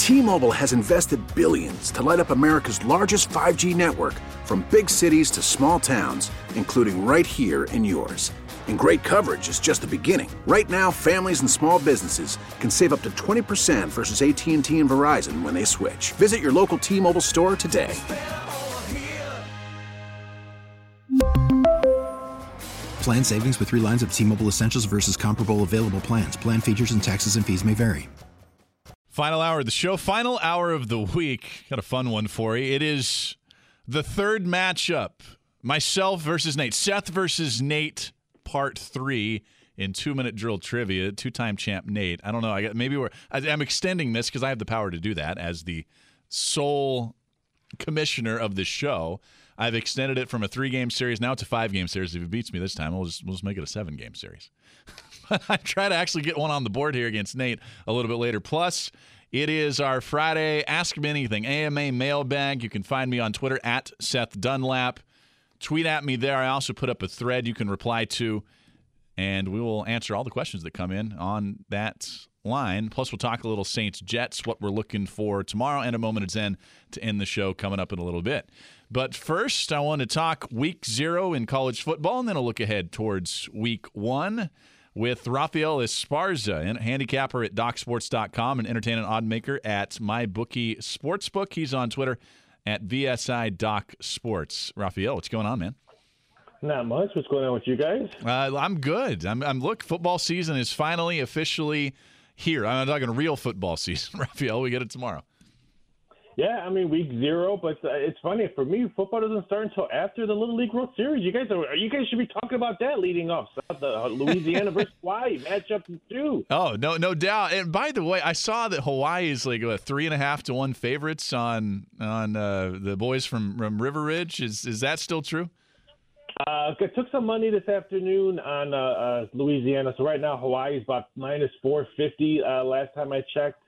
T-Mobile has invested billions to light up America's largest 5G network, from big cities to small towns, including right here in yours. And great coverage is just the beginning. Right now, families and small businesses can save up to 20% versus AT&T and Verizon when they switch. Visit your local T-Mobile store today. Plan savings with 3 lines of T-Mobile Essentials versus comparable available plans. Plan features and taxes and fees may vary. Final hour of the show, final hour of the week. Got a fun one for you. It is the third matchup. Myself versus Nate. Seth versus Nate, part 3 in 2-minute drill trivia. 2-time champ Nate. I don't know. I'm extending this because I have the power to do that as the sole commissioner of the show. I've extended it from a 3-game series. Now it's a 5-game series. If he beats me this time, we'll just make it a 7-game series. I try to actually get one on the board here against Nate a little bit later. Plus, it is our Friday Ask Me Anything AMA mailbag. You can find me on Twitter at Seth Dunlap. Tweet at me there. I also put up a thread you can reply to, and we will answer all the questions that come in on that line. Plus, we'll talk a little Saints-Jets, what we're looking for tomorrow, and a moment at Zen to end the show coming up in a little bit. But first, I want to talk Week 0 in college football, and then I'll look ahead towards Week 1 with Rafael Esparza, a handicapper at DocSports.com and entertainment odd maker at MyBookie Sportsbook. He's on Twitter at VSI Doc Sports. Rafael, what's going on, man? Not much. What's going on with you guys? I'm good. Look, football season is finally officially here. I'm talking real football season. Rafael, we get it tomorrow. Yeah, I mean Week 0, but it's funny for me. Football doesn't start until after the Little League World Series. You guys should be talking about that leading off. The Louisiana versus Hawaii matchup too. Oh, no doubt. And by the way, I saw that Hawaii is like 3.5 to 1 favorites on the boys from River Ridge. Is that still true? I took some money this afternoon on Louisiana. So right now Hawaii is about minus 450. Last time I checked.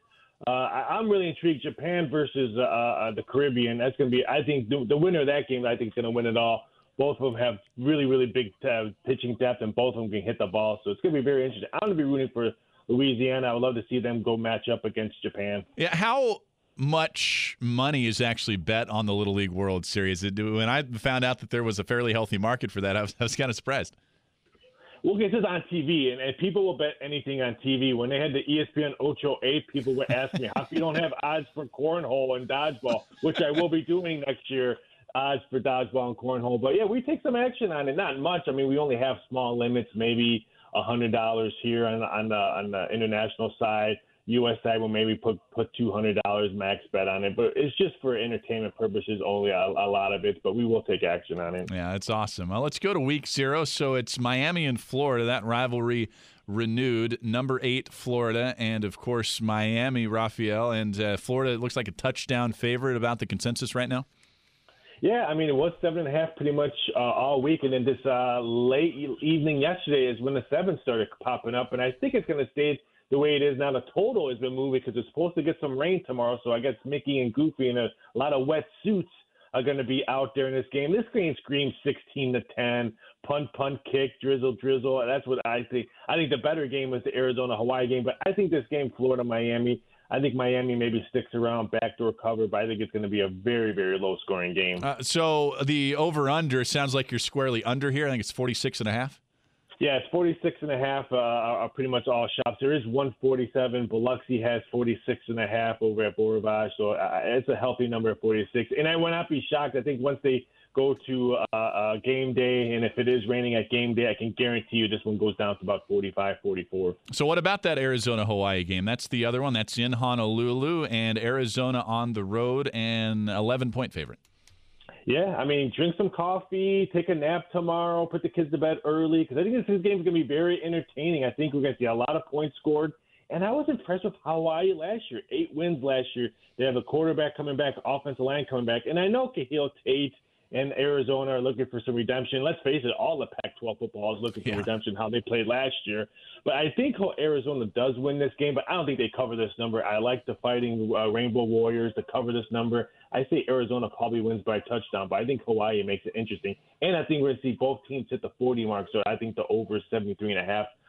I'm really intrigued. Japan versus the Caribbean. That's going to be, I think, the winner of that game, I think, is going to win it all. Both of them have really, really big pitching depth, and both of them can hit the ball. So it's going to be very interesting. I'm going to be rooting for Louisiana. I would love to see them go match up against Japan. Yeah, how much money is actually bet on the Little League World Series? When I found out that there was a fairly healthy market for that, I was kind of surprised. Well, this is on TV, and people will bet anything on TV. When they had the ESPN Ocho 8, people would ask me, how come you don't have odds for cornhole and dodgeball, which I will be doing next year, odds for dodgeball and cornhole. But, yeah, we take some action on it. Not much. I mean, we only have small limits, maybe $100 here on the international side. U.S. side will maybe put $200 max bet on it, but it's just for entertainment purposes only, a lot of it, but we will take action on it. Yeah, that's awesome. Well, let's go to Week 0. So it's Miami and Florida, that rivalry renewed. Number 8, Florida, and, of course, Miami, Rafael, and Florida looks like a touchdown favorite about the consensus right now. Yeah, I mean, it was 7.5 pretty much all week, and then this late evening yesterday is when the 7 started popping up, and I think it's going to stay the way it is now. The total has been moving because it's supposed to get some rain tomorrow, so I guess Mickey and Goofy and a lot of wet suits are going to be out there in this game. This game screams 16-10, punt, kick, drizzle. That's what I think. I think the better game was the Arizona-Hawaii game, but I think this game, Florida-Miami, I think Miami maybe sticks around, backdoor cover, but I think it's going to be a very, very low-scoring game. So the over-under sounds like you're squarely under here. I think it's 46.5. Yeah, it's 46.5 are pretty much all shops. There is 147. Biloxi has 46.5 over at Beau Rivage, so it's a healthy number at 46. And I would not be shocked. I think once they go to game day, and if it is raining at game day, I can guarantee you this one goes down to about 45, 44. So what about that Arizona-Hawaii game? That's the other one. That's in Honolulu, and Arizona on the road, and 11-point favorite. Yeah, I mean, drink some coffee, take a nap tomorrow, put the kids to bed early, because I think this game is going to be very entertaining. I think we're going to see a lot of points scored. And I was impressed with Hawaii last year. 8 wins last year. They have a quarterback coming back, offensive line coming back. And I know Kahil Tate and Arizona are looking for some redemption. Let's face it, all the Pac-12 football is looking for redemption, how they played last year. But I think Arizona does win this game, but I don't think they cover this number. I like the Fighting Rainbow Warriors to cover this number. I say Arizona probably wins by a touchdown, but I think Hawaii makes it interesting. And I think we're going to see both teams hit the 40 mark, so I think the over is 73.5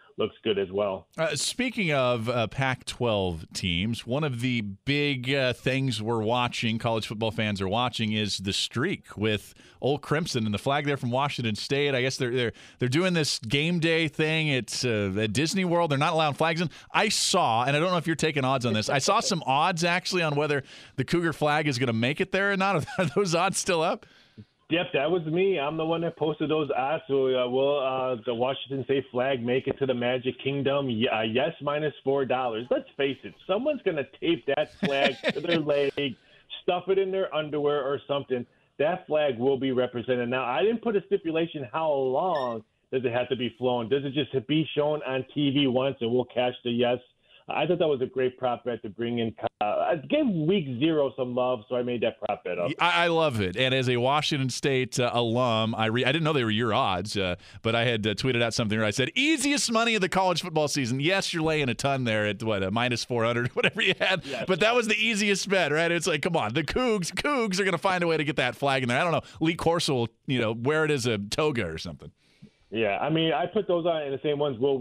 looks good as well. Speaking of Pac-12 teams, one of the big things we're watching, college football fans are watching, is the streak with Old Crimson and the flag there from Washington State. I guess they're doing this game day thing. It's at Disney World. They're not allowing flags in. I saw, and I don't know if you're taking odds on this, I saw some odds actually on whether the Cougar flag is going to make it there or not. Are those odds still up? Yep, that was me. I'm the one that posted those odds. So will the Washington State flag make it to the Magic Kingdom? Yes, -$4. Let's face it, someone's going to tape that flag to their leg, stuff it in their underwear or something. That flag will be represented. Now, I didn't put a stipulation how long does it have to be flown. Does it just be shown on TV once and we'll cash the yes? I thought that was a great prop bet to bring in. I gave week 0 some love, so I made that prop bet up. I love it. And as a Washington State alum, I didn't know they were your odds, but I had tweeted out something where I said, easiest money of the college football season. Yes, you're laying a ton there at, -400, whatever you had. Yes. But that was the easiest bet, right? It's like, come on, the Cougs are going to find a way to get that flag in there. I don't know. Lee Corso will, wear it as a toga or something. Yeah, I mean, I put those on in the same ones. Will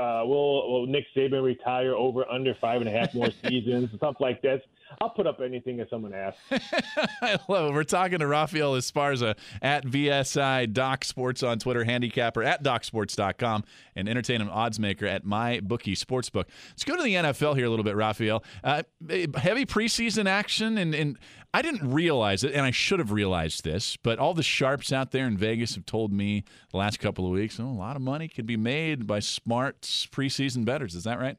Nick Saban retire over under 5.5 more seasons, something like that? I'll put up anything that someone asks. I love it. We're talking to Rafael Esparza at VSI Doc Sports on Twitter, handicapper at DocSports.com, and entertainment odds maker at MyBookie Sportsbook. Let's go to the NFL here a little bit, Rafael. Heavy preseason action, and I didn't realize it, and I should have realized this, but all the sharps out there in Vegas have told me the last couple of weeks, a lot of money could be made by smart preseason bettors. Is that right?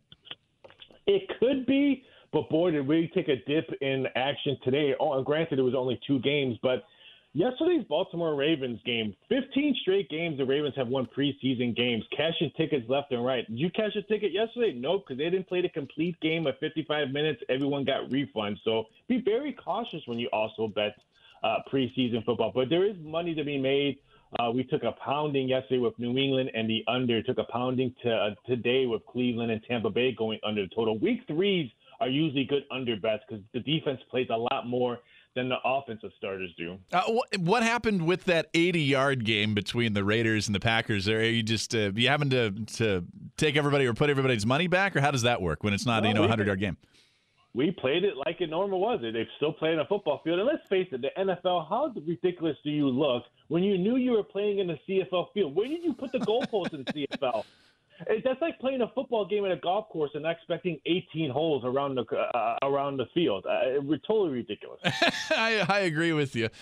It could be. But, boy, did we take a dip in action today. Oh, and granted, it was only 2 games. But yesterday's Baltimore Ravens game, 15 straight games the Ravens have won preseason games, cashing tickets left and right. Did you cash a ticket yesterday? Nope, because they didn't play the complete game of 55 minutes. Everyone got refunds. So be very cautious when you also bet preseason football. But there is money to be made. We took a pounding yesterday with New England and the under. Took a pounding today with Cleveland and Tampa Bay going under the total. Week 3s are usually good under bets because the defense plays a lot more than the offensive starters do. What happened with that 80-yard game between the Raiders and the Packers? Are you just you having to take everybody or put everybody's money back, or how does that work when it's not a 100-yard game? We played it like it normal was. They're still playing a football field. And let's face it, the NFL, how ridiculous do you look when you knew you were playing in the CFL field? Where did you put the goalposts in the CFL? That's like playing a football game at a golf course and expecting 18 holes around the field. We're totally ridiculous. I agree with you.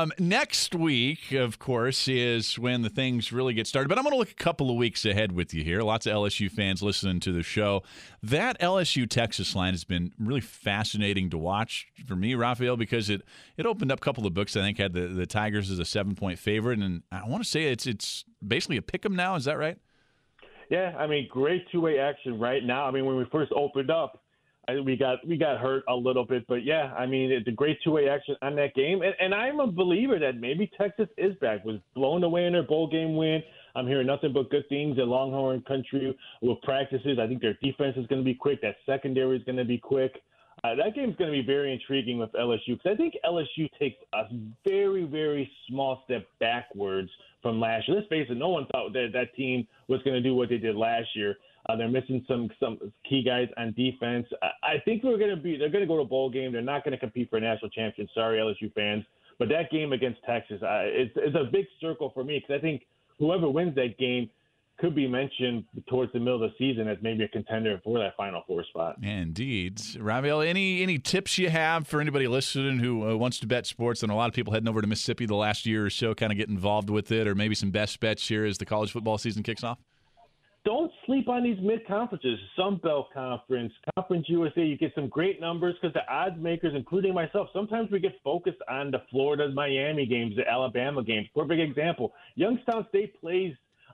Next week, of course, is when the things really get started. But I'm going to look a couple of weeks ahead with you here. Lots of LSU fans listening to the show. That LSU-Texas line has been really fascinating to watch for me, Rafael, because it opened up a couple of books. I think had the Tigers as a 7-point favorite, and I want to say it's basically a pick 'em now. Is that right? Yeah, I mean, great two-way action right now. I mean, when we first opened up, we got hurt a little bit. But, yeah, I mean, it's a great two-way action on that game. And I'm a believer that maybe Texas is back. Was blown away in their bowl game win. I'm hearing nothing but good things at Longhorn Country with practices. I think their defense is going to be quick. That secondary is going to be quick. That game's going to be very intriguing with LSU because I think LSU takes a very, very small step backwards from last year. Let's face it, no one thought that team was going to do what they did last year. They're missing some key guys on defense. I think they're going to go to a bowl game. They're not going to compete for a national championship. Sorry, LSU fans. But that game against Texas, it's a big circle for me because I think whoever wins that game could be mentioned towards the middle of the season as maybe a contender for that Final Four spot. Indeed. Rafael, any tips you have for anybody listening who wants to bet sports? And a lot of people heading over to Mississippi the last year or so kind of get involved with it, or maybe some best bets here as the college football season kicks off? Don't sleep on these mid-conferences. Sun Belt Conference, Conference USA, you get some great numbers because the odds makers, including myself, sometimes we get focused on the Florida, Miami games, the Alabama games. Perfect example. Youngstown State plays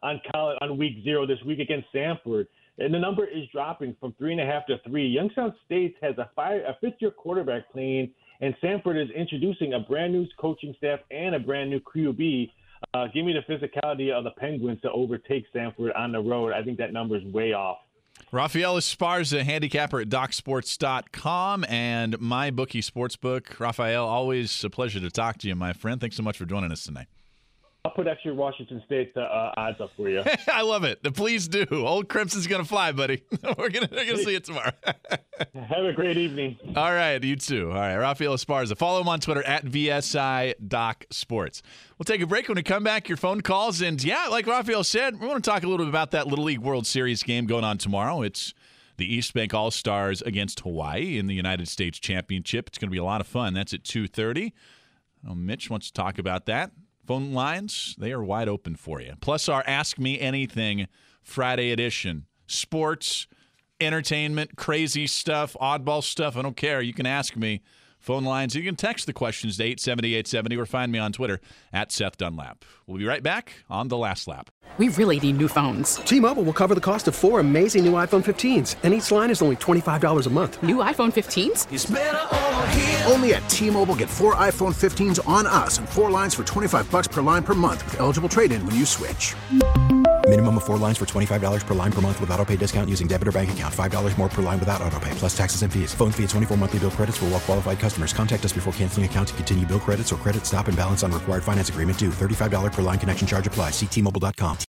on week 0 this week against Samford, and the number is dropping from 3.5 to 3. Youngstown State has a fifth-year quarterback playing, and Samford is introducing a brand-new coaching staff and a brand-new QB. Give me the physicality of the Penguins to overtake Samford on the road. I think that number is way off. Rafael Esparza, handicapper at DocSports.com and MyBookie Sportsbook. Rafael, always a pleasure to talk to you, my friend. Thanks so much for joining us tonight. I'll put extra Washington State odds up for you. I love it. Please do. Old Crimson's going to fly, buddy. We're gonna see it tomorrow. Have a great evening. All right, you too. All right, Rafael Esparza. Follow him on Twitter at VSI.Sports. We'll take a break. When we come back, your phone calls. And, yeah, like Rafael said, we want to talk a little bit about that Little League World Series game going on tomorrow. It's the East Bank All-Stars against Hawaii in the United States Championship. It's going to be a lot of fun. That's at 2:30. Mitch wants to talk about that. Phone lines, they are wide open for you. Plus our Ask Me Anything Friday edition. Sports, entertainment, crazy stuff, oddball stuff. I don't care. You can ask me. Phone lines. You can text the questions to 870-870 or find me on Twitter at Seth Dunlap. We'll be right back on The Last Lap. We really need new phones. T-Mobile will cover the cost of 4 amazing new iPhone 15s, and each line is only $25 a month. New iPhone 15s? It's better over here. Only at T-Mobile, get 4 iPhone 15s on us and 4 lines for $25 per line per month with eligible trade-in when you switch. Minimum of 4 lines for $25 per line per month with autopay discount using debit or bank account. $5 more per line without autopay, plus taxes and fees. Phone fee at 24 monthly bill credits for well-qualified customers. Contact us before canceling account to continue bill credits or credit stop and balance on required finance agreement due. $35 per line connection charge applies. See T-Mobile.com.